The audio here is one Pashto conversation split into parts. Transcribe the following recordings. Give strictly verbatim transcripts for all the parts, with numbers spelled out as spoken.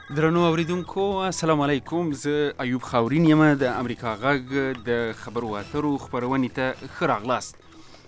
درنو اوریدونکو السلام علیکم. زه ایوب خاورین یم د امریکا غږ د خبرو اترو خبرونې ته ښه راغلاست.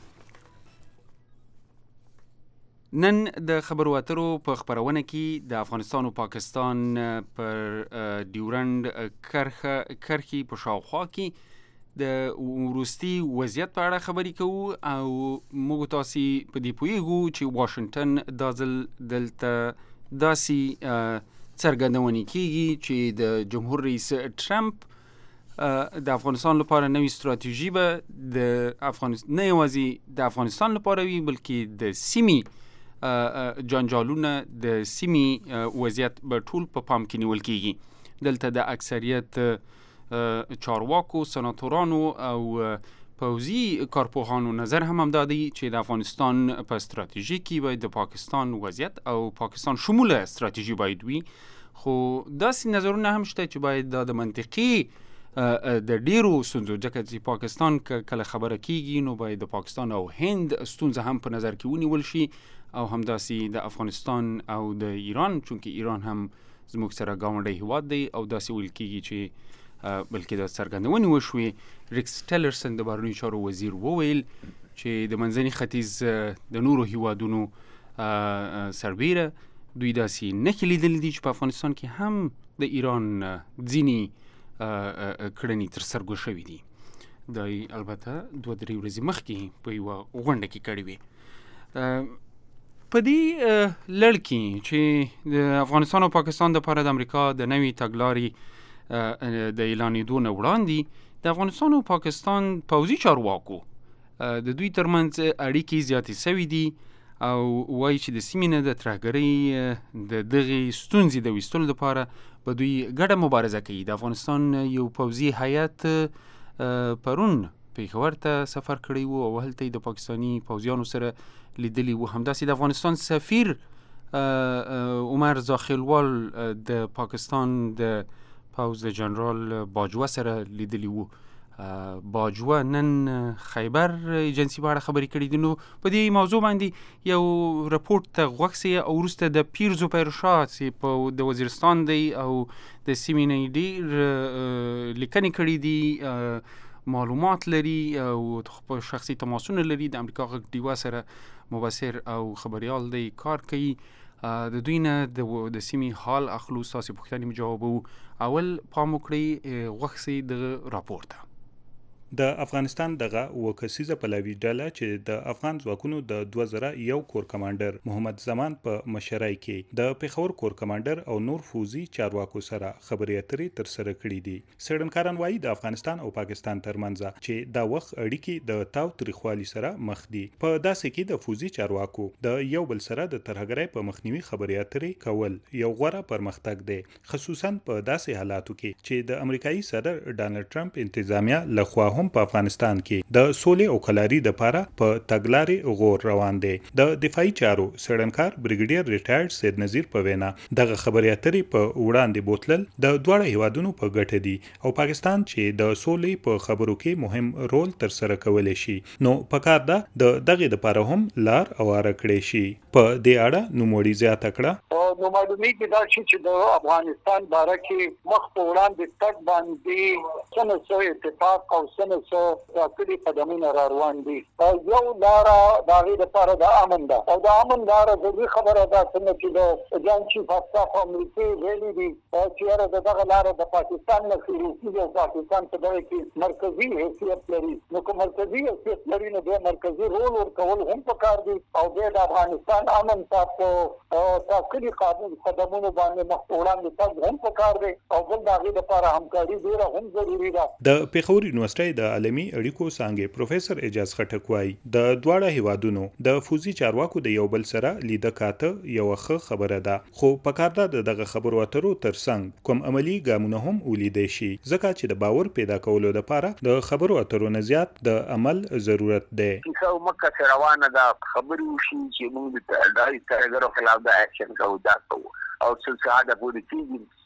نن د خبرو اترو په خبرونه کې د افغانستان او پاکستان پر ډیورند کرخه کرخي په شاوخوا کې د وروستي وضعیت په اړه خبرې کوو او موږ تاسو په دې پوهیږو چې واشنگټن دا ځل دلته داسې څرګندونې کیږي چې د جمهور رئیس ټرمپ د افغانستان لپاره نوې ستراتیژي به د افغانستان نه یوازې د افغانستان لپاره وي بلکې د سیمې جنجالونه د سیمې وضعیت به ټول په پام کې نیول کیږي. دلته د اکثریت چارواکو، سناتورانو او پوځي کارپوهانو نظر هم همدا دی چې د افغانستان په ستراتیژي کې باید د پاکستان وضعیت او پاکستان شموله ستراتیژي باید وي. خو داسې نظرونه هم شته چې باید دا د منطقي د ډیرو ستونزو، ځکه چې پاکستان کله خبره کیږي نو باید د پاکستان او هند ستونزه هم په نظر کې ونیول شي او همداسې د افغانستان او د ایران، چونکه ایران هم زموږ سره ګاونډی هیواد دی او داسې ویل کیږي چې بلکې د څرګندونې وشوې. ریکس ټیلرسن د بهرنیو چارو وزیر وویل چې د منځني ختیځ د نورو هیوادونو سربیره دوی داسې نښې لیدلې دي چې په افغانستان کې هم د ایران ځینې کړنې تر سترګو شوي دي. دا البته دوه درې ورځې مخکې په یوه غونډه کې کړې وې. په دې لړ کې چې د افغانستان او پاکستان دپاره د امریکا د نوې تګلارې د اعلانېدو نه وړاندې د افغانستان او پاکستان پوځي چارواکو د دوی ترمنځ اړیکې زیاتې سوي دي او وایي چې د سیمې نه د ترهګرۍ د دغې ستونزې د ویستلو لپاره به دوی ګډه مبارزه کوي. د افغانستان یو پوځي هیات پرون پېښور ته سفر کړی و او هلته یې د پاکستاني پوځیانو سره لیدلي و. همداسې د افغانستان سفیر عمر زاخیلوال د پاکستان د پوځ د جنرال باجوه سره لیدلی وو. باجوه نن خیبر ایجنسی په اړه خبرې کړې دي. نو په دې موضوع باندې یو رپورټ ته غوږ سي او وروسته د پیر زوپیر شاه چې په د وزیرستان دی او د سیمې نه ډېر لیکنې کړې دي، معلومات لري او شخصي تماسونه لري، د امریکا غږ ډیوا سره مبصر او خبریال دی کار کوي. د دوی نه د سیمې حال اخلو، ستاسې پوښتنې مو جوابوو. اول پام وکړئ غوږ سئ دغه راپور ته. د افغانستان دغه اوه کسیزه پلاوي ډله چې د افغان ځواکونو د دوه زره یو کور کمانډر محمد زمان په مشرۍ کې د پېښور کور کمانډر او نور فوزي چارواکو سره خبرې اترې ترسره کړې دي. څېړنکاران وایي د افغانستان او پاکستان ترمنځ چې دا وخت اړیکې د تاو تریخوالي سره مخ دي. په داسې کې د فوزي چارواکو د یو بل سره د ترهګرۍ په مخنیوي خبرې اترې کول یو غوره پرمختګ دی، خصوصا په داسې حالاتو کې چې د امریکایي صدر ډانلډ ټرمپ انتظامیه لخوا هم په افغانستان کې د سولې او کلاري لپاره په تګلارې غور روان دی. د دفاعي چارو څېړنکار بریګیډیر ریټایرډ سید نذیر په وینا دغه خبرې اترې په وړاندې بوتلل د دواړه هیوادونو په ګټه دي او پاکستان چې د سولې په خبرو کې مهم رول تر سره کولی شي نو پکار ده د دغه لپاره هم لار اواره کړی شي. په دې اړه نوموړي زیاته کړه نو معلومیږي دا چې د افغانستان باره کې مخ په وړاندې تګ باندې څنګه څو اتفاق او څنګه څو راکړي قدمونه را روان دي. یو لاره د هغې لپاره د امن ده او د امن لاره ضروري خبره ده څنګه چې د جان چیف اف سټاف امریکې ویلي دي چې یاره د دغه لاره د پاکستان نه شروع کېږي او پاکستان په دغه کې مرکزي حیثیت لري. نو که مرکزي حیثیت لري نو بیا مرکزي رول ورکول هم پکار دي او بیا د افغانستان امن ته په ټاکلي قدمونو باندې مخ په وړاندې تګ هم پکار دی او بل د هغې لپاره همکاري ډېره هم ضروري ده. د پېښور یونیورسټۍ د عالمي اړیکو څانګې پروفیسر اعجاز خټک وایي د دواړه هیوادونو د فوزي چارواکو د یو بل سره لیده کاته یوه ښه خبره ده، خو پکار ده د دغه خبرو اترو ترڅنګ کوم عملي ګامونه هم ولیدی شي ځکه چې د باور پیدا کولو لپاره د خبرو اترو نه زیات د عمل ضرورت دی. کیسه مکه روانه ده، خبرې وشي چې موږ د ترهګرو خلاف د اکشن کوو دا کوو او څه ساده پورې کېږي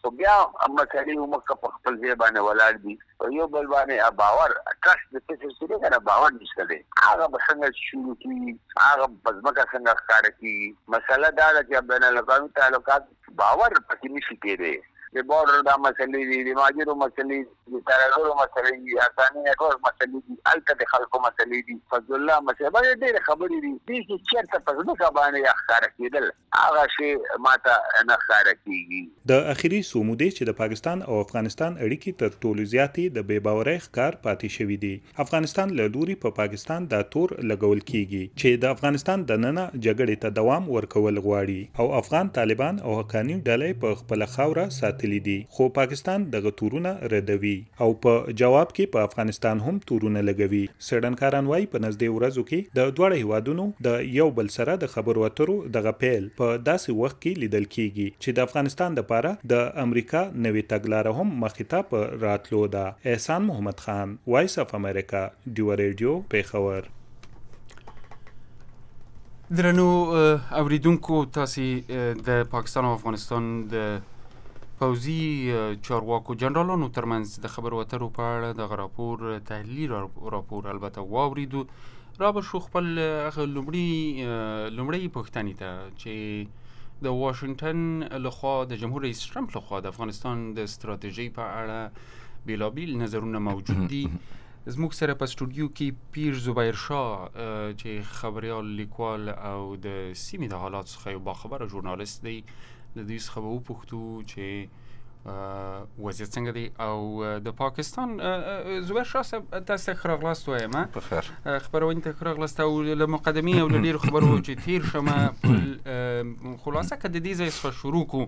خو بیا مسلې موږ په خپل ځای باندې ولاړ دي او یو بل باندې باور ټرست د څه څه کنه باور نشته دی هغه به څنګه شروع کیږي هغه په ځمکه څنګه ښکاره کیږي مسله دا ده چې بین الاقوامي تعلقات باور پکې نشي کېدی د بورډر دا مسلې دي د ماجرو مسلې دي د ترهګرو مسلې دي اساني نټورک مسلې دي هلته د خلکو مسلې دي فضل الله مسلې باندې ډېرې خبرې دي دې چې چېرته په ځمکه باندې ښکاره کېدل هغه شی ماته نه ښکاره کېږي د اخري څو مودې چې د پاکستان او افغانستان اړیکې تر ټولو زیاتې د بې باورۍ ښکار پاتې شوي دي. افغانستان له لوري په پاکستان دا تور لګول کېږي چې د افغانستان دننه جګړې ته دوام ورکول غواړي او افغان طالبان او حقاني ډلې په خپله خاوره ساتلي دي خو پاکستان دغه تورونه ردوي او په جواب کې په افغانستان هم تورونه لګوي. سړنکاران وایي په نږدې ورځو کې د دواړو هیوادونو د یو بل سره د خبرو اترو دغه پیل په داسې وخت کې لیدل کېږي چې د افغانستان لپاره د امریکا نوې تګلاره هم مخې ته په راتلو ده. احسان محمد خان، وایس اف امریکا، ډیو ریډیو، پیښور. درنو اوریدونکو، تاسې د پاکستان او افغانستان د پوځي چارواکو جنرالانو ترمنځ د خبرو اترو په اړه دغه راپور تحلیلي راپور البته واوریدو. را به شو خپل هغه لومړي لومړۍ پوښتنې ته چې د واشنګټن لخوا د جمهور رئیس ټرمپ لخوا د افغانستان د ستراتیژۍ په اړه بېلابېل نظرونه موجود دي. زموږ سره په سټوډیو کې پیر زبیر شاه چې خبریال، لیکوال او د سیمې د حالات څخه یو باخبره ژورنالیست دی، د دوی څخه به وپوښتو چې وضعیت څنګه دی. او د پاکستان زبیر شاه صاحب، تاسو ته ښه راغلاست وایم بخیر خپرونې ته ښه راغلاست. او له مقدمې او له ډېرو خبرو چې تیر شمه خلاصه که د دې ځای څخه شروع کړو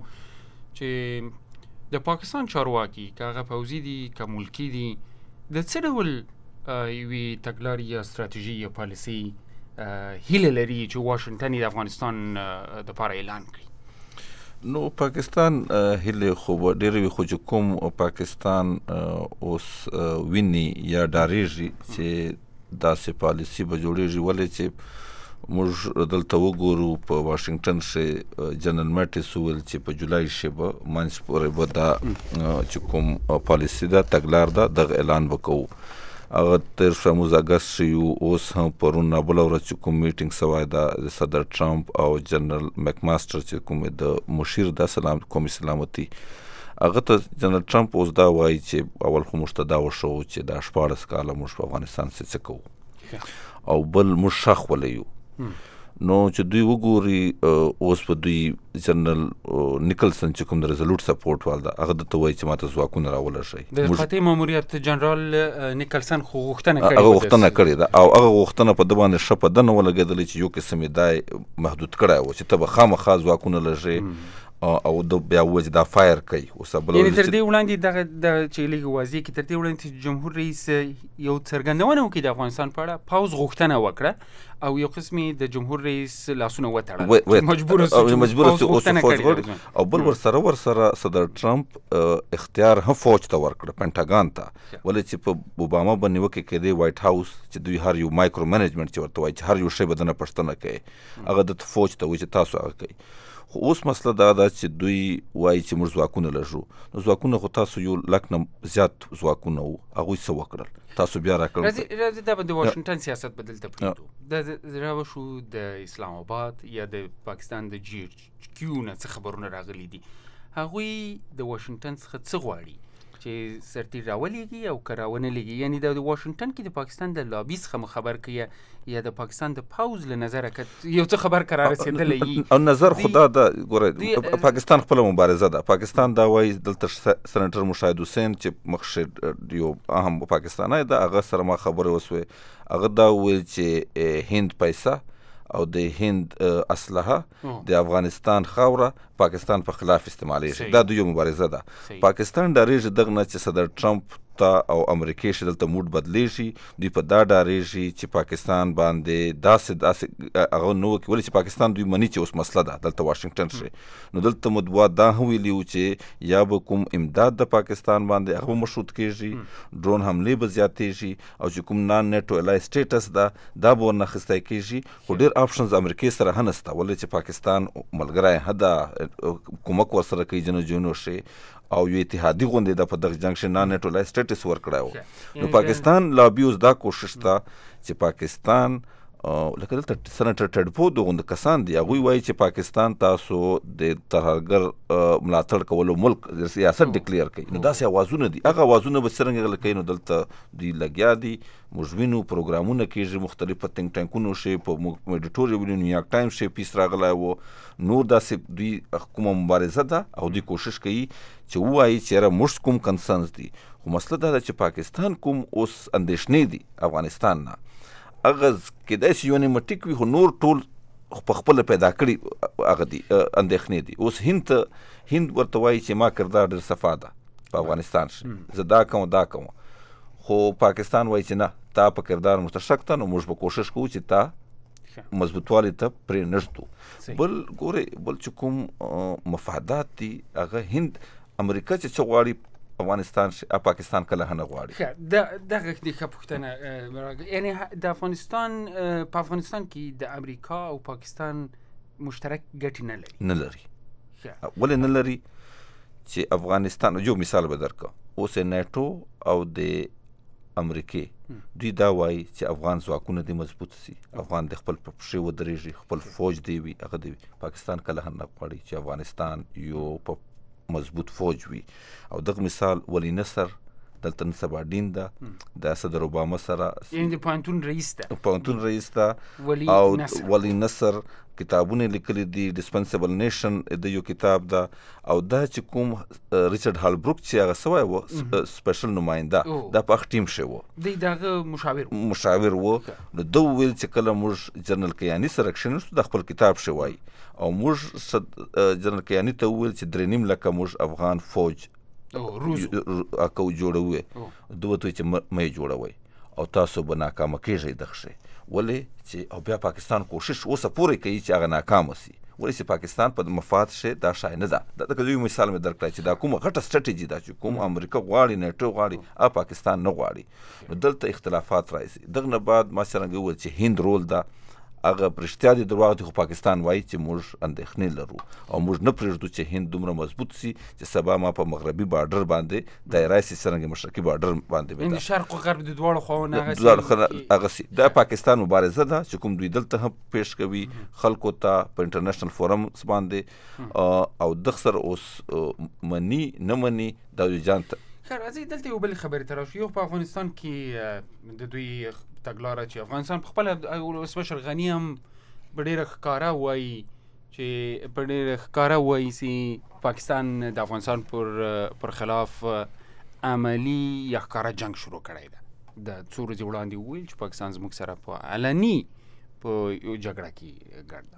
چې د پاکستان چارواکي که هغه پوځي دي که ملکي دي د څه ډول یوې تګلارې یا ستراتیژي یا پالیسۍ هیله لري چې واشنګټن د افغانستان دپاره اعلان کړي؟ نو پاکستان هیله خو به ډېرې وي، خو چې کوم پاکستان اوس ویني یا ډارېږي چې داسې پالیسي به جوړېږي. ولې چې موږ دلته وګورو په واشنګټن کې جنرال میټس وویل چې په جولای کې به منځ پورې به دا چې کوم پالیسي ده تګلار ده دغه اعلان به کوو. هغه تیر شموز اګست شیو اوس هم پرون بله ورځ چې کوم میټینګ سوی ده د صدر ټرمپ او جنرال مکماستر چې کوم د مشیر د سلام قومي سلامتي، هغه ته جنرال ټرمپ اوس دا وایي چې اول خو موږ ته دا وښو چې دا شپاړس کاله موږ په افغانستان کې څه کوو او بل موږ ښخ ولیو. نو چې دوی وګوري اوس په دوی جنرال نیکلسن چې کوم د ریزولوټ سپورټ وال ده هغه درته وایي چې ماته ځواکونه راولږئ. د قاطع ماموریت جنرال نیکلسن خو غوښتنه کړې هغه غوښتنه کړې ده او هغه غوښتنه په ده باندې ښه په ده نه ولګېدلې چې یو قسم یې دا محدود کړی و چې ته به خامخا ځواکونه لږې او د بیا وځي دا فایر کوي. اوس یعنې تر دې وړاندې دغه د چې لږ واضح کړي، تر دې وړاندې چې جمهور رئیس یو څرګندونه وکړي د افغانستان په اړه، پوځ غوښتنه وکړه او یو قسم د جمهور رئیس لاسونه وتړل، مجبور اوسه او بل ورسره ورسره صدر ټرمپ اختیار هم فوج ته ورکړه، پنټاګان ته. ولې چې په اوباما باندې نیوکې کېدې وایټ هاوس چې دوی هر یو مایکرو منیجمنټ چې ورته وایي چې هر یو شی به دنه پوښتنه کوي، هغه د فوج ته وایي چې تاسو هغه کوئ. خو اوس مسله دا ده چې دوی وایي چې موږ ځواکونه لږو. نو ځواکونه خو تاسو یو لک نه زیات ځواکونه وو، هغوی څه وکړل؟ تاسو بیا راکړل. راځي دا به د واشنګټن سیاست به دلته پرېږدو. دا راوشو د اسلام آباد یا د پاکستان د جي کیو نه څه خبرونه راغلي دي. هغوی د واشنګټن څخه څه غواړي چې سرتیر راولېږي او که راونه لېږي؟ یعنې د واشنګټن کې د پاکستان د لابي څخه مو خبر کړي یا د پاکستان د پوځ له نظره که یو څه خبر که را رسېدلی وي؟ او نظر خو دا ده، ګوره پاکستان خپله مبارزه ده. پاکستان دا وایي دلته سنټر مشاهد حسین چې مخکې یو اهم پاکستانی ده، هغه سره ما خبرې وسوې، هغه دا وویل چې هند پیسه او د هند اسلحه د افغانستان خاوره پاکستان په خلاف استعمالیږي. دا دوی مبارزه ده. پاکستان ډارېږي دغه نه چې صدر ټرمپ ته او امریکې چې دلته موډ بدلېږي، دوی په دا ډارېږي چې پاکستان باندې داسې داسې هغه نه وکړي. ولې چې پاکستان دوی مني چې اوس مسله ده دلته واشنګټن کې. نو دلته مو دوه دا هم ویلي وو چې یا به کوم امداد د پاکستان باندې هغه به مشروط کېږي، ډرون حملې به زیاتېږي، او چې کوم نان نیټو الای سټیټس ده دا به ورنه اخیستی کېږي. خو ډېر آپشنز امریکې سره هم نشته، ولې چې پاکستان ملګری ښه ده، کومک ورسره کوي جنو جنو شي او یو اتحادي غونډې د په دغه جنکشن نه نیټرلایز سټیټس ورکړی نو پاکستان لابي اوس دا کوشش ده چې پاکستان لکه دلته سنټر ټډپو دغه کسان دي هغوی وایي چې پاکستان تاسو د ترهګر ملاتړ کولو ملک سیاست ډیکلیئر کوي نو داسې اوازونه دي هغه اوازونه به څرنګه غل کوي نو دلته دوی لګیا دي موږ وینو پروګرامونه کېږي مختلف تنک ټانکونو شي په میډیټوري وینو نیویارک ټایمز شي پیس راغلی و نور داسې دوی کومه مبارزه ده او دوی کوشش کوي چې ووایي چې یاره موږ کوم کنسرنز دي خو مسله دا ده چې پاکستان کوم اوس اندېښنې دي افغانستان نه هغه کېدای شي یو نیمټیک وي خو نور ټول په خپله پیدا کړي هغه دي اندېښنې دي اوس هند ته هند ورته وایي چې ما کردار ډېر صفا ده په افغانستان شي زه دا کوم دا کوم خو پاکستان وایي چې نه تا په کردار موږ ته شک ته نو موږ به کوشش کوو چې تا مضبوطوالي ته پرې نږدو بل ګورئ بل چې کوم مفادات دي هغه هند امریکا چې څه غواړي افغانستان ش... پاکستان کله نه غواړي د دغه د خپوښتنه یعنی د افغانستان په افغانستان کې د امریکا او پاکستان مشترک ګټې نه لري نه لري ولې نه لري چې افغانستان یو مثال به درکړم اوس نیټو او د امریکې دوی دا وایي چې افغان ځواکونه دې مضبوط سي افغان د خپل په پښې ودرېږي خپل فوج دی وي هغه دی پاکستان کله نه غواړي چې افغانستان یو په مضبوط فوج وي او دغه مثال ولی نصر دلته نصباډین ده د صدر اوباما سره یعنی د پانتون رئیس ده پانتون رئیس ده او ولی نصر کتابونه لیکلي دي ډسپنسبل نیشن د یو کتاب ده او دا چې کوم ریچارډ هالبروک چې هغه سوی و سپیشل نماینده دا په اخ ټیم شوی و دی دغه مشاور مشاور و نو دو ویل چې کله موږ جنرال کیانی سره کښېنستو د خپل کتاب شوی او موږ جنرال کیانی ته وویل چې درې نیم لکه موږ افغان فوج اکو جوړوي دوی ته چې مې جوړوي او تاسو به ناکامه کېږئ دغه شی ولې چې او بیا پاکستان کوشش اوسه پورې کوي چې هغه ناکامه سي ولې چې پاکستان په مفاد شي دا شای نه ده دا یو مثال مې درکړی چې دا کومه غټه سټریټیجي ده چې کوم امریکا غواړي نیټو غواړي او پاکستان نه غواړي نو دلته اختلافات راځي دغه نه بعد ما څرنګه وویل چې هند رول ده هغه رښتیا دي درواغ دي خو پاکستان وایي چې موږ اندېښنې لرو او موږ نه پرېږدو چې هند دومره مضبوط سي چې سبا ما په مغربي بارډر باندې دایره سي څرنګه مشرقي بارډر باندې د شرق او غرب د دواړو خواوو هغه سي دا پاکستان مبارزه ده چې کوم دوی دلته هم پیش کوي خلکو ته په انټرنیشنل فورم باندې او دغه سره اوس مني نه مني دا جان خیر راځي دلته یو بل خبرې ته راشو یو په افغانستان کې د دوی تګلاره چې افغانستان په خپله ولسمشر غني هم په ډېره ښکاره وایي چې په ډېره ښکاره وایي چې پاکستان د افغانستان پر پر خلاف عملي یا ښکاره جنګ شروع کړی ده د څو ورځې وړاندې وویل چې پاکستان زموږ سره په علني په یو جګړه کې ګډ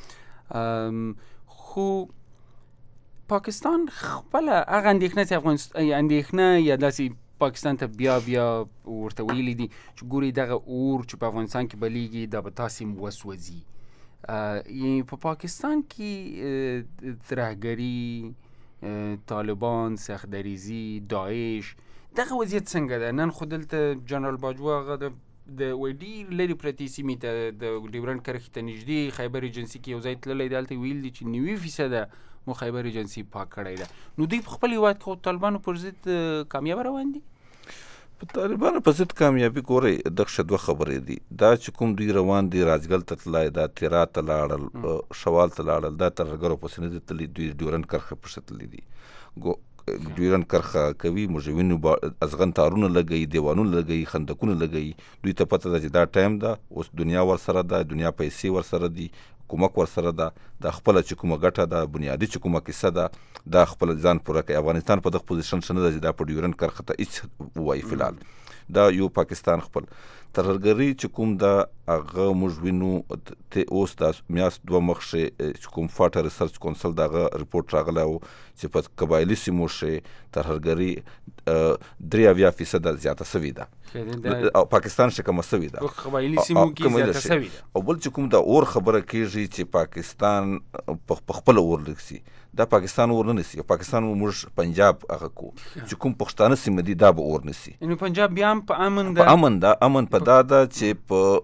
ده خو پاکستان خپله هغه اندېښنه چې افغانستان اندېښنه یا داسې پاکستان ته بیا بیا ورته ویلي دي چې ګوري دغه اور چې په افغانستان کې بلیږي دا به تاسې وسوځي یعنې په پاکستان کې ترهګري طالبان سختدریزي داعش دغه وضعیت څنګه ده نن خو دلته جنرال باجوه هغه د د وایي ډېر لرې پرتې سیمې ته د ډیورنډ کرښې ته نږدې خیبر ایجنسي کې یو ځای تللی دی هلته ویل دي چې نوي فیصده مو خیبر ایجنسي پاک کړی ده نو دوی په خپل هېواد کې طالبانو پر ضد کامیابه روان دي په طالبانو په ضد کامیابي ګورئ دغه دوه خبرې دي دا چې کوم دوی روان دي راجګل ته تللی دا تیرا ته لاړل شوال ته لاړل دا ترهګرو پسې نه دي تللي دوی ډیورنډ کرښه پسې تللي دي ډیورنډ کرښه کوي موږ وینو ازغن تارونه لګوي دیوانونه لګوي خندقونه لګوي دوی ته پته ده چې دا ټایم ده اوس دنیا ورسره ده دنیا پیسې ورسره دي کومک ورسره ده دا خپله چې کومه ګټه ده بنیادي چې کومه کیسه ده دا خپله ځان پوره کوي افغانستان په دغه پوزیشن ښه نه ده چې دا په ډیورنډ کرښه ته هېڅ ووایي فلحال دا یو پاکستان خپل ترهګري چې کوم ده هغه موږ وینو اوس دا میاشت دوه مخکې چې کوم فاټا ریسرچ کونسل د هغه رپورټ راغلی و چې په قبایلي سیمو کې ترهګري درې اویا فیصده زیاته سوې ده او پاکستان ښه کمه سوې ده په قبایلي سیمو کې زیاته سوې ده او بل چې کوم د اور خبره کېږي چې پاکستان په خپله اور لږ دا پاکستان اور نه نیسي پاکستان موږ پنجاب هغه کو چې کوم پښتانه سیمه دي دا به اور نیسي نو پنجاب بیا هم په امن ده په امن ده امن په دا ده چې په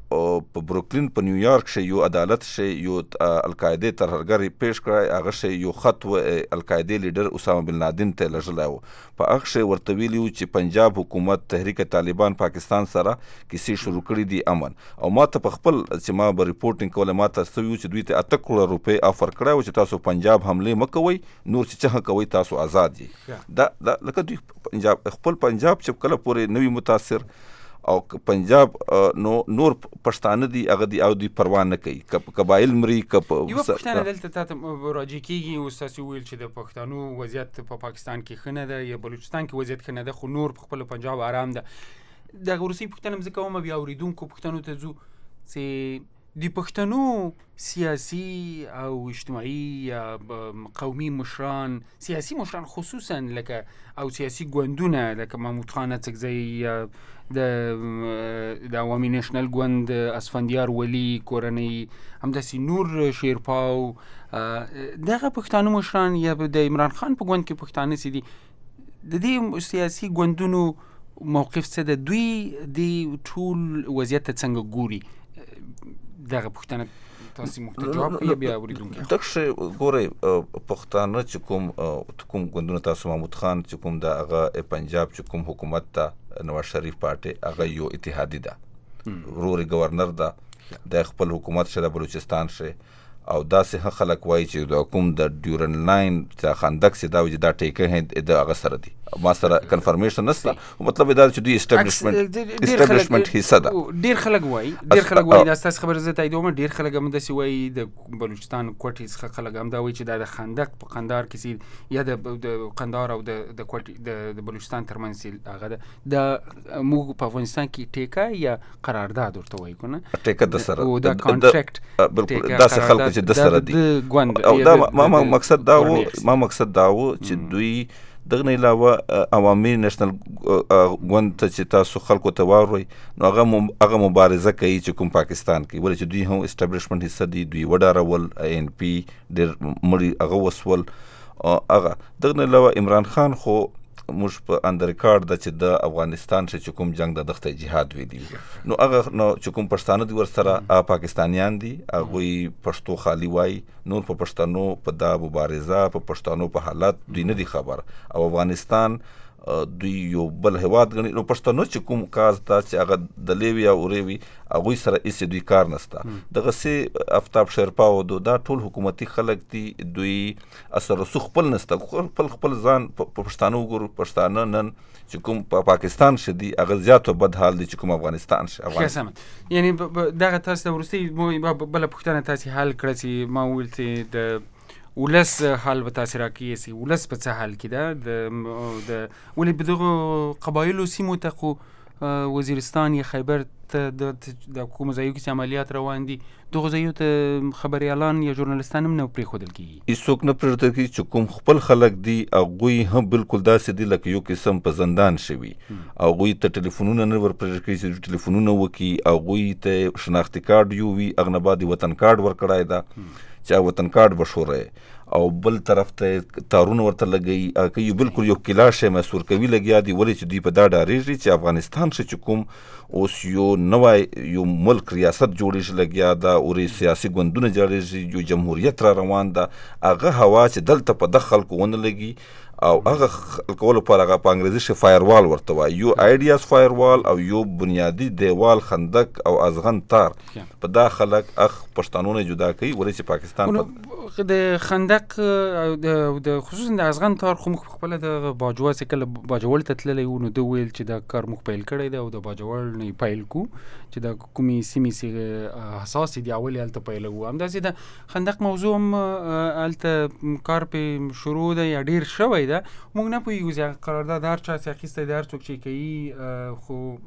په بروکلین په نیویارک شي یو عدالت شي یو القاعده ترهګر پیش کړی هغه شي یو خط و القاعده لیډر اسامه بن لادن ته لږلی و په هغه شي ورته ویلي و چې پنجاب حکومت تحریک طالبان پاکستان سره کیسې شروع کړي دي امن او ما ته په خپل چې ما به ریپورټینګ کوله ما ته څه ویل چې دوی ته اته کروړه روپۍ افر کړی و چې تاسو پنجاب حملې مه کوئ نور چې څه کوئ تاسو آزاد یې دا دا لکه دوی پنجاب خپل پنجاب چې کله پورې نوي متاثر او پنجاب نو نور پښتانه دي هغه دي او دوی پروا نه کوي قبایل مري کپ یو پښتانه دلته تاسو راځي کیږي او تاسو ویل چې د پښتنو وضعیت په پاکستان کې ښه نه ده یا بلوچستان کې وضعیت ښه نه ده خو نور په خپل پنجاب آرام ده د روسي پښتنه مزه کوم بیا اوریدونکو پښتنو ته ځو چې د پښتنو سیاسي او اجتماعي یا قومي مشران سیاسي مشران خصوصا لکه او سیاسي ګوندونه لکه محمود خان اڅکزی د د عوامي نېشنل ګوند اسفندیار ولی کورنۍ همداسې نور شیرپاو دغه پښتانه مشران یا د عمران خان په ګوند کې پښتانه سي دي د دې سیاسي ګوندونو موقف څه ده دوی د ټول وضعیت څنګه ګوري دغه پښتنه تاسو محتجاب کوي بیا اوریدونکو دغه شی ګورئ پښتانه چې کوم کوم ګوندونه تاسو محمود خان چې کوم د هغه پنجاب چې کوم حکومت ته نواز شریف پارټي هغه یو اتحادی ده وروري گورنر ده د خپل حکومت شته بلوچستان شه او داسې خلک وایي چې د کوم د ډیورن لاین چې خندق سي دا وجه دا ټیکه هند د هغه سره دي ما سره کنفرمیشن نشته مطلب دا چې دوی اسټابلیشمنت اسټابلیشمنت حصہ ده ډیر خلک وایي ډیر خلک وایي دا تاسو خبره زه تاییدوم ډیر خلک هم داسې وایي د بلوچستان کوټي څخه خلک هم دا وایي چې دا د خندق په قندار کې سي یا د قندار او د د کوټي د بلوچستان ترمنځ هغه ده د موږ په افغانستان کې ټیکه یا قرارداد ورته وایي کنه ټیکه د سره او د کانټریکټ بالکل داسې خلک چې د سره دي او دا ما مقصد دا و ما مقصد دا و چې دوی دغه نه علاوه عوامي نېشنل ګوند ته چې تاسو خلکو ته واورئ نو هغه هغه مبارزه کوي چې کوم پاکستان کې ولې چې دوی هم اسټابلیشمنت حصہ دي دوی وډارول ان پی ډېر مړي هغه وسول هغه دغه نه علاوه عمران خان خو موږ په اندر ریکارډ د چې د افغانستان چې کوم جنگ د دغه جهاد ویلی نو هغه نو چې کوم پښتانه دي ورسره پاکستانیان دي هغه پښتو خالی وای نور په پښتنو په دا مبارزه په پښتنو په حالت دوی نه دي خبر او افغانستان دوی یو بل هواد غني نو پښتنو چې کوم کاز دا چې هغه د لیوی او ریوی هغه سره هیڅ دوی کار نسته دغه سي افتاب شرپاو دا ټول حکومتي خلک دي دوی اثر رسوخ خپل نسته خپل خپل ځان په پښتنو ګور پښتانه نن چې کوم په پاکستان شدي هغه زیاتو بد حال دي چې کوم افغانستان شه افغانستان یعنی دغه تاسو د ورستي بل پښتنه تاسو حل کړی چې ما ویل چې د ولس حال به تاثیر کوي سي ولس په څه حال کې ده د د ولې بدغه قبایلو سیمو ته خو وزیرستان یا خیبر ته د کوم ځایو کې عملیات روان دي دغه ځایو ته خبريالان یا ژورنالستان هم نه پرېښودل کیږي هیڅوک نه پرېښودل کیږي چې کوم خپل خلک دي هغوی هم بالکل داسې دي لکه یو قسم په زندان شوي هغوی ته ټلیفونونه نه ورپرېږدي کړي چې ټلیفونونه وکړي هغوی ته شناختي کارډ یووي هغه نه بعد وطن کارډ ورکړی ده چې وطن کارډ بشوره او بل طرف ته تارونه ورته لګي کوي بالکل یو کلاش مسور کوي لګیا دي ولې چې دوی په دا ډارېږي چې افغانستان چې کوم اوس یو نوای یو ملک ریاست جوړېږي لګیا دا او سیاسي ګوندونه جوړېږي یو جمهوریت را روان ده هغه هوا چې دلته په دغه خلکو ونه لګي او هغه کول پر هغه په انګریزي ش فایروال ورته وایي یو آیډیاز فایروال او یو بنیادی دیوال خندق او ازغن تار په دا خلک اخ پښتانونه جدا کوي ولې چې پاکستان د خندق او د خصوصا د ازغن تار خو مخ خپل د باجوړ څخه کله باجوړ ته تللی و نو د ویل چې دا کار مخ پیل کړی دی او د باجوړ نه پیل کو چې د کومي سیمې سي حساس دي اول الته پیل و هم داسې د خندق موضوع هم الته کار په شروع دی یا ډیر شوی ده موږ نه پوهیږو چې قرارداد هر چا چې اخیستی دی هر څوک چې کوي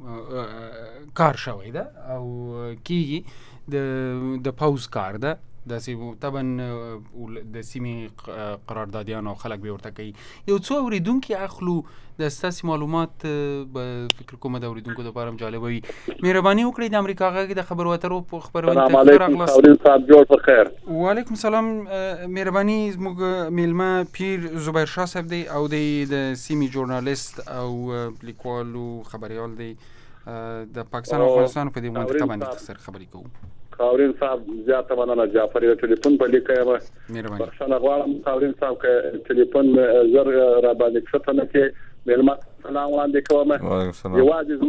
خو کار شوی ده او کیږي د د پاوز کار ده داسې طبعا د سیمې قراردادیان او خلک به ورته کوي یو څو اوریدونکي اخلو د ستاسو معلومات به فکر کوم د اوریدونکو لپاره جالب وي مهرباني وکړئ د امریکا غږ د خبرو اترو په خبرونه ته راغلاست صاحب جوړ په خیر وعلیکم السلام مهرباني زموږ میلمه پیر زبیر شاه صاحب دی او د سیمې ژورنالیست او لیکوال او خبريال دی د پاکستان او افغانستان په دې منطقه باندې اختصار خبرې کوو. خاورین صاحب زیاته مننه جعفر یو ټلیفون په لیکه یم مهرباني بخښنه غواړم خاورین صاحب که ټلیفون زر را باندې ښه نه کې مېلمه سلام وړاندې کوم. یوازې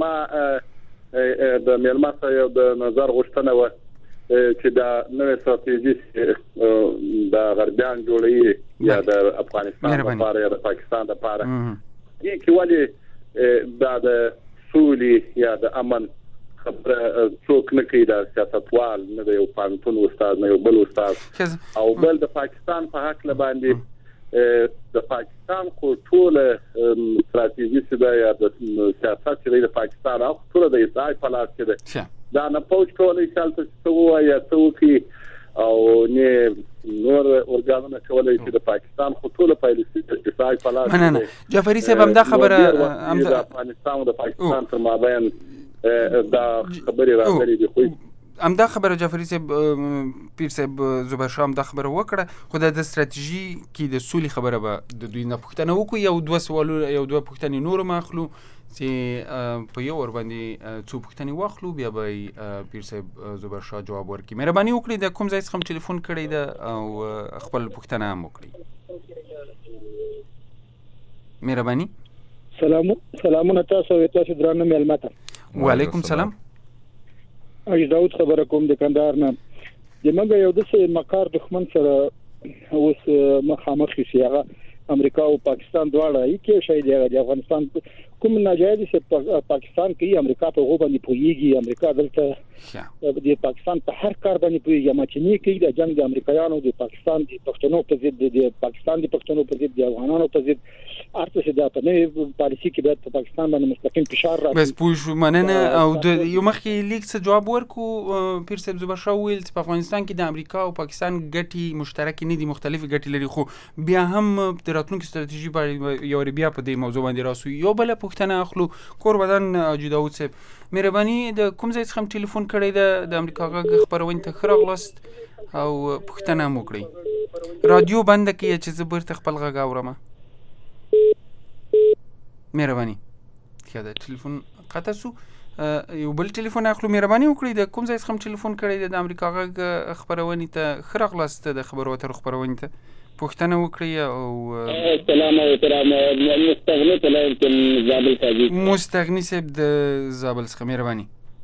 زما د مېلمه یو د نظر غوښتنه وه چې دا نوې استراتیژي د غربیان جوړوي یا د افغانستان لپاره یا د پاکستان لپاره دې کې ولې دا د سولې یا د امن خبره څوک نه کوي، د سیاستوال نه د یو پانتون استاد نه یو بل استاد او بل د پاکستان په حق باندې د پاکستان خو ټول استراتیژي څه یا د سیاست چې د پاکستان او ټول د اسرائیل په لاس کې ده، دا نه پوج کولای شي چې څه یا څه کوي او نه نور ورګانونه کولای شي د پاکستان خو ټول پالیسي د اسرائیل په لاس نه نه جعفري صاحب هم دا خبره هم د افغانستان او د پاکستان تر مابین دا خبرې راغلي دي. خو همدا خبره جعفري صاحب پیر صاحب زبیر شاه هم دا خبره وکړه، خو د استراتیژي کې د سولې خبره به د دوی نه پوښتنه وکړو، یو دوه سوالونه یو دوه پوښتنې نور ماخلو چې په یو ور باندې څو پوښتنې واخلو بیا به پیر صاحب زبیر شاه جواب ورکړي. مهرباني وکړئ د کوم ځای څخه هم ټلیفون کړی ده او خپل پوښتنه هم وکړئ. مهرباني. سلام سلامونه تاسو تاسو درانه مېلمه ته. وعلیکم سلام. اې داود خبره کوم د کندهار نه. زمونږ یو د مکار دښمن سره اوس مخامخ شي، هغه امریکا او پاکستان دواړه یې کې شي د افغانستان کوم ناجایز چې پاکستان کې امریکا په غو باندې پويږي، امریکا دلته د پاکستان په هر کار باندې پويږي، مچنی کې د جنگ د امریکایانو د پاکستان د پښتنو په ضد د پاکستان د پښتنو په ضد د افغانانو په ضد ارته چې د په پالیسي کې د پاکستان باندې مستقیم فشار راځي. بس پوه مننه او د یو مخکې لیک څه جواب ورکو پیر صاحب زبیر شاه ویل چې په افغانستان کې د امریکا او پاکستان ګټي مشترک نه دي، مختلف ګټي لري، خو بیا هم د راتلونکو ستراتیژي باندې یو بیا په دې موضوع باندې راسو. یو بل پوښتنه اخلو کور بدن حاجی داود صاحب، مهرباني د کوم ځای څخه ټلیفون کړی ده د امریکا غږ خبرونه ته خراغلاست او پوښتنه مو کړی. رادیو بند کړئ چې زه بیرته خپل غږ اورم. مهرباني خیا د ټلیفون قطع سو. یو بل ټلیفون اخلو. مهرباني وکړئ د کوم ځای څخه ټلیفون کړی د امریکا غږ خبرونه ته خراغلاست د خبرو اترو خبرونه ته پوښتنه وکړئ او سلام او احترام. مستغنی ته يمكن زابل کاږي. مستغنی صاحب د زابل څخه مهرباني.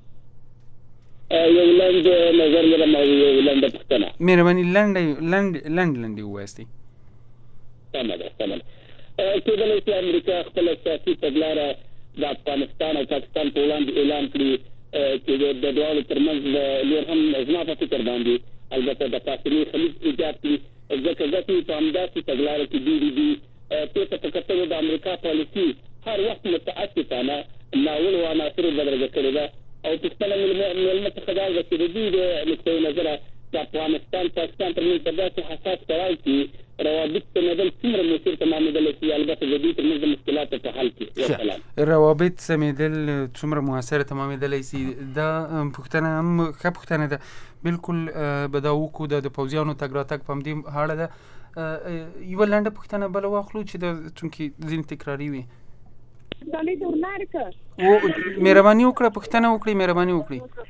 یو لاند نظر لرم او یو لاند پوښتنه. مهرباني لاند لاند لاند لاند وایستي. تمام تمام. کېدل چې امریکا خپل سیاسي تګلاره د افغانستان او پاکستان په وړاندې اعلان کړي چې د دوه ترمنځ لور هم زما په فکر باندې البته د فاصلې خلیج ایجاد کړي، ځکه ځکه په همداسې تګلاره کې دي دي ته په کتو د امریکا پالیسي هر وخت متعصبانه ناول او عناصر بدرګه کړې ده او پښتنه ملت خدای د دې د نقطې نظر د افغانستان پاکستان ترمنځ په داسې حساس کړای کې روابط سمېدل څومره مسیر تمامېدلی شي، البته د دې ترمنځ د مشکلاتو په حل کې روابط سمېدل څومره مؤثره تمامېدلی شي. دا پوښتنه هم ښه پوښتنه ده، بالکل به دا وکړو د پوځیانو تګ راتګ په همدې حاله ده. یوه لنډه پوښتنه بله واخلو چې د چونکې ځینې تکراري وي. مهرباني وکړه پوښتنه وکړئ. مهرباني وکړئ.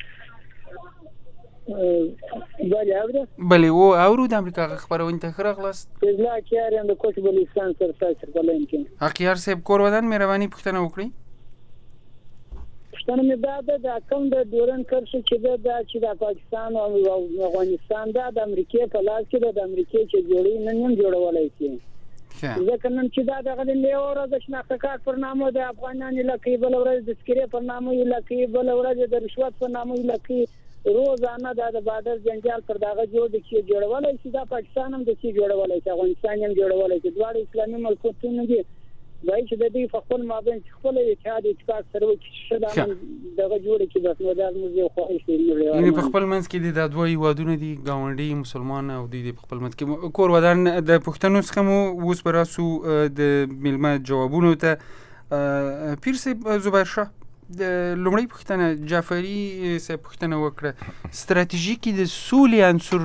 بله اورو بله و اورو د امریکا خبرونه ته خراغلاست. زه اخیار یم د کوټ بلوچستان سره تاسو کولای کې اخیار صاحب کور ودان مهرباني پوښتنه وکړئ. پښتنه مې دا د کوم د دوران کرښه چې د چې د پاکستان او افغانستان د امریکای په لاس کې د امریکای چې جوړي نن هم جوړولای شي، ځکه نن چې دا دغه د لیورو د شناختکار پر نامه د افغانانو لکه بل ورځ د سکرې پر نامه لکه بل ورځ د رشوت پر نامه لکه روزانه دا د بارډر جنجال پر دغه جوړ دي چې جوړولای شي، دا پاکستان هم د چې جوړولای شي، افغانستان هم جوړولای شي، دواړه اسلامي ملکونه دي. وایي چې د دې په خپل مابین خپل اتحاد اتفاق سره چې دا دغه جوړ کې بس نو دا موږ یو خواهش لرو. یعنی په خپل منځ کې د دوه هیوادونو دي ګاونډي مسلمان او د په خپل منځ کې کور ودان د پښتنو څخه مو اوس براسو د ملما جوابونو ته پیر صاحب زبیر شاه د لومړی پوښتنه جعفري صاحب پوښتنه وکړه ستراتیژیکي د سولې عنصر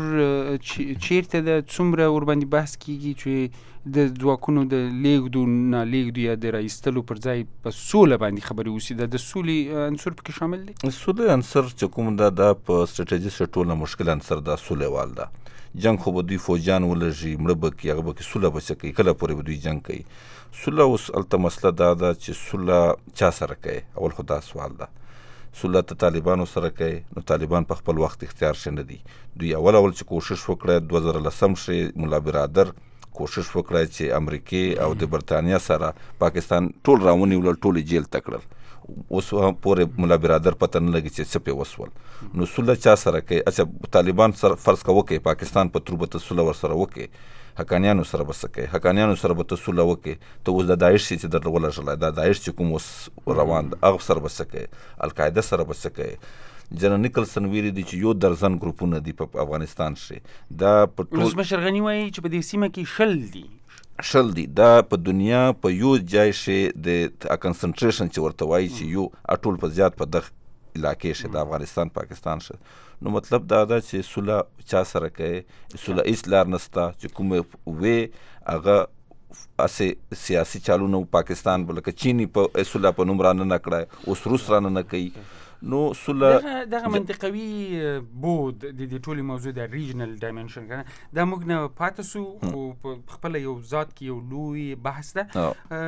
چیرته ده څومره ورباندې بحث کیږي چې د ځواکونو د لیږدو نالیږدو یا د رایستلو پر ځای په سوله باندې خبرې وشي دا د سولې عنصر پکې شامل دی؟ سولې عنصر چې کوم ده دا په سټریټیجي سره ټول مشکل عنصر دا سولې وال ده. جنگ خو به دوی فوجان ولږي مړه به کړي هغه به کې سوله به څه کوي کله پورې به دوی جنګ کوي. سوله اوس هلته مسله دا ده چې سوله چا سره کوي اول خو دا سوال ده. سوله ته طالبانو سره کوي نو طالبان په خپل وخت اختیار شه نه دي. دوی اول اول چې کوشش وکړه دوه زره لسم کې ملا برادر کوشش وکړه چې امریکې او د برطانیا سره پاکستان ټول راونیول ټول جیل ته کړل. اوس هم پورې ملا برادر پته نه لګي چې څه پې وسول. نو سوله چا سره کوي؟ اچھا طالبان سره فرض که وکړي پاکستان په ترو به ته سوله ورسره وکړي حقانیانو سره به څه کوي؟ حقانیانو سره به ته سوله وکړي ته اوس د داعش چې در ولږلی دا داعش چې کوم اوس روان ده هغه سره به څه کوي؟ القاعده سره به څه کوي؟ جنرال نیکلسن ویلي دي چې یو درزن ګروپونه دي په افغانستان کې دا په ټول ولسمشر غني وایي چې په دې سیمه کې شل دي شل دي دا په دنیا په یو ځای کې د کنسنټریشن چې ورته وایي چې یو اټول په زیات په دغه علاقې کې د افغانستان پاکستان شه. نو مطلب دا ده چې سوله چا سره کوي؟ سوله هیڅ لار نشته چې کومې وې هغه اسې سیاسي چالونه پاکستان بلکې چینی په سوله په نوم رانه نه کړی اوس روس رانه نه کوي. نو سوله دغه منطقوي بود د دې ټولې موضوع د ریجنل ډایمنشن کنه دا موږ نه پاتې سو خو په خپل یو ذات کې یو لوی بحث ده.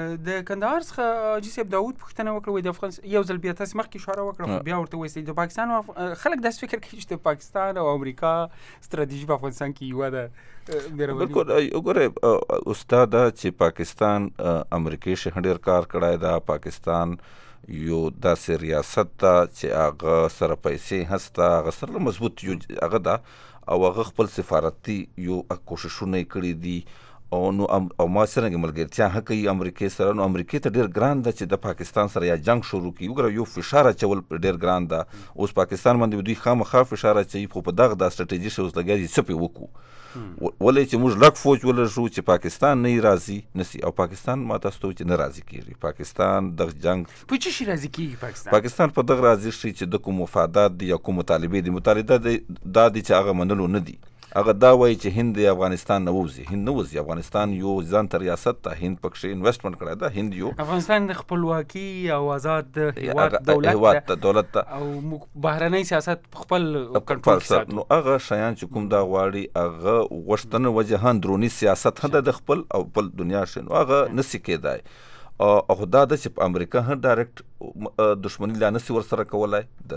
د کندهار څخه حاجي صاحب داود پوښتنه وکړه وایي د افغانستان یو ځل بیا تاسو مخکې اشاره وکړه خو بیا ورته وایي د پاکستان خلک داسې فکر کوي چې د پاکستان او امریکا ستراتیژي په افغانستان کې یوه ده. بالکل وګورئ استاده چې پاکستان امریکې شه ډېر کار کړی ده. پاکستان یو داسې ریاست ده چې هغه سره پیسې هسته هغه سره مضبوط یو هغه ده او هغه خپل سفارتي یو کوششونه یې کړي دي او نو او ما څرنګه ملګرتیا ښه کوي امریکې سره. نو امریکې ته ډېر ګران ده چې د پاکستان سره یا جنګ شروع کړي. وګوره یو فشار اچول ډېر ګران ده. اوس پاکستان باندې دوی خامخا فشار اچوي خو په دغه دا سټراتیژي شه اوس لګیا دي څه پې وکړو ولې چې موږ لږ فوج ولږو چې پاکستان نه راضي نسی او پاکستان ما تاسو ته چې نه راضي کېږي. پاکستان دغه جنګ په څه شي راضي کېږي؟ پاکستان پاکستان په دغه راضي شي چې د کوم مفادات دي یا کوم مطالبې دي مطالبه دا دي چې هغه منلو نه دي. هغه دا وایي چې هند د افغانستان نه ووځي. هند نه وځي. افغانستان یو ځان ته ریاست ته هند پکښې انویسټمنټ کړی ده. هند یو افغانستان د خپلواکي او آزاد هیواد دولت ته دولت ته او بهرنی سیاست خپل کنټرول ساتي. نو هغه شیان چې کوم دا غواړي هغه غوښتنه وجهان دروني سیاست هم د خپل او خپل دنیا شه نو هغه نسی کېدای. او خو دا ده چې په امریکا هم ډایرکټ دښمني لا نسي ورسره کولی.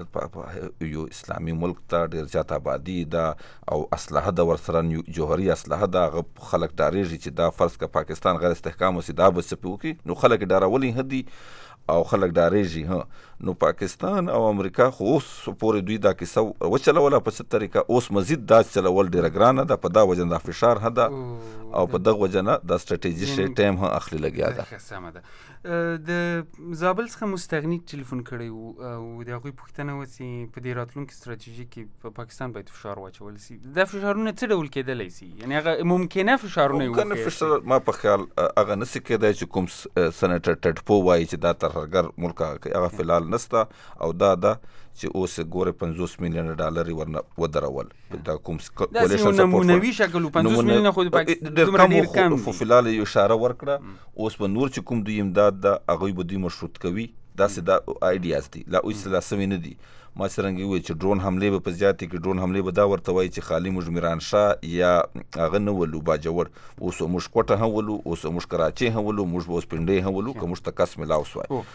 د یو اسلامي ملک ته ډېر زیات آبادي ده او اسلحه ده ورسره جوهري اسلحه ده. هغه خلک ډارېږي چې دا فرض که پاکستان غیر استحکام اوسي دا به څه پې وکړي. نو خلک ډارولي هم دي او خلک ډارېږي هم. نو پاکستان او امریکا خو اوس پورې دوی دا کیسه وچلوله په څه طریقه اوس مزید دا چلول ډېره ګرانه ده. په دا وجه دا فشار هم ده او په دغه وجه نه دا سټراتیژي شی ټایم هم اخلي لګیا ده. سمه ده. د زابل څخه مستغني ټلیفون کړی و او د هغوی پوښتنه وه چې په دې راتلونکي ستراتیژي کې په پاکستان باید فشار واچول سي. دا فشارونه څه ډول کېدلی سي؟ یعنې هغه ممکنه فشارونه ممکنه فشار ما په خیال هغه نسي کېدی چې کوم سنټر ټډپو وایي چې دا ترهګر ملک هغه فلحال نسته او دا ده چې اوس ګوره پنځوس میلیونه ډالر ورنه ودرول دا کوم کولیشن سپورټ نمونوي شکل پنځوس میلیونه خو د پاکستان ډېر کم خو فلحال یو اشاره ورکړه. اوس به نور چې کوم دوی امداد ده هغوی به دوی مشروط کوي. داسې دا آیډیاز دي لا اوس لا سوي نه دي. ما څرنګه وویل چې ډرون حملې به په زیاتې کې ډرون حملې به دا ورته وایي چې خالي موږ میرانشاه یا هغه نه ولو باجوړ اوس موږ کوټه هم ولو اوس موږ کراچۍ هم ولو موږ به اوس پنډۍ هم ولو که موږ ته کس میلاو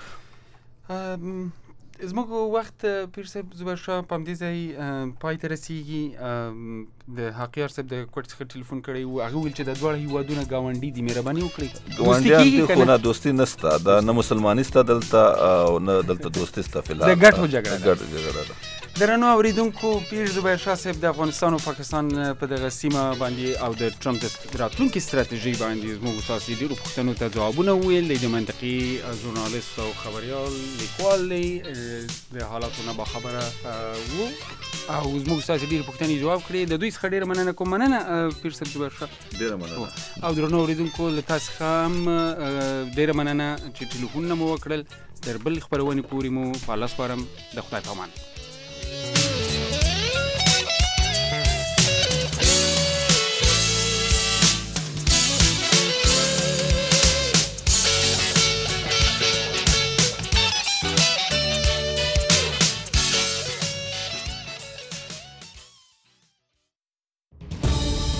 سوی. زموږ وخت پیر صاحب زبرشاه په همدې ځای پای ته رسیږي. د حقیار صاحب د کوټ څخه ټلیفون کړی و هغه ویل چې د دواړه هیوادونه ګاونډي دي مهرباني وکړئ. ګاونډیان دي خو نه دوستي نشته. دا نه مسلماني شته دلته او نه دلته دوستي شته. فلحال د ګټو جګړه ده. ګټو جګړه ده. درنو اوریدونکو پیر زبرشاه صاحب د افغانستان او پاکستان په دغه سیمه باندې او د ټرمپ د راتلونکي ستراتیژي باندې زموږ تاسو ډېرو پوښتنو ته ځوابونه وویل. د منطقي ژورنالیست او خبریال لیکوال دی د حالاتو نه باخبره و او زموږ تاسو ډېرې پوښتنې جواب کړې. د دوی څخه ډېره مننه کوم. مننه پیر صاحب زبرشاه ډېره مننه. او درنو اوریدونکو له تاسو څخه هم ډېره مننه چې ټلیفونونه مو وکړل. تر بل خبرونه پورې مو په لاس پرم د خدای پامان.